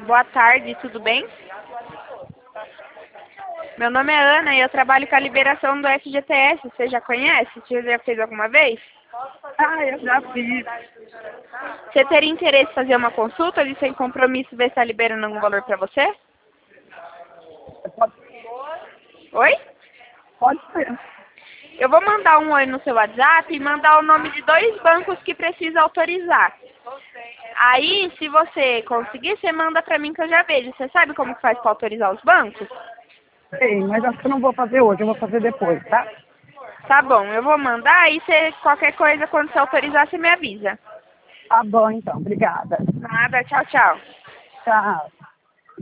Boa tarde, tudo bem? Meu nome é Ana e eu trabalho com a liberação do FGTS. Você já conhece? Você já fez alguma vez? Ah, eu já fiz. Você teria interesse em fazer uma consulta de sem compromisso ver se está liberando algum valor para você? Pode, Oi? pode ser. Eu vou mandar um oi no seu WhatsApp e mandar o nome de 2 bancos que precisa autorizar. Aí, se você conseguir, você manda pra mim que eu já vejo. Você sabe como que faz para autorizar os bancos? Sei, mas acho que eu não vou fazer hoje, eu vou fazer depois, tá? Tá bom, eu vou mandar, aí você, qualquer coisa, quando você autorizar, você me avisa. Tá bom, então. Obrigada. Nada, tchau, tchau. Tchau.